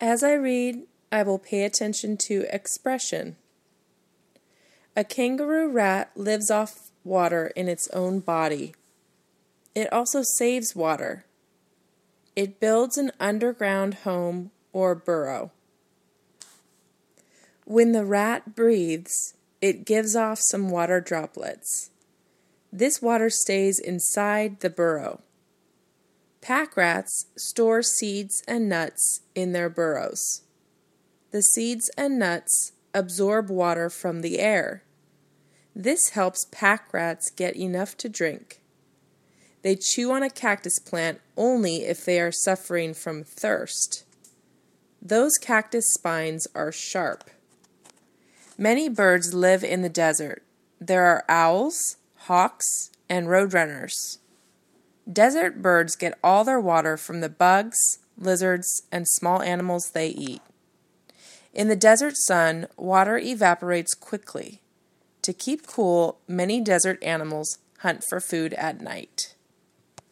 As I read, I will pay attention to expression. A kangaroo rat lives off water in its own body. It also saves water. It builds an underground home or burrow. When the rat breathes, it gives off some water droplets. This water stays inside the burrow. Pack rats store seeds and nuts in their burrows. The seeds and nuts absorb water from the air. This helps pack rats get enough to drink. They chew on a cactus plant only if they are suffering from thirst. Those cactus spines are sharp. Many birds live in the desert. There are owls, hawks, and roadrunners. Desert birds get all their water from the bugs, lizards, and small animals they eat. In the desert sun, water evaporates quickly. To keep cool, many desert animals hunt for food at night.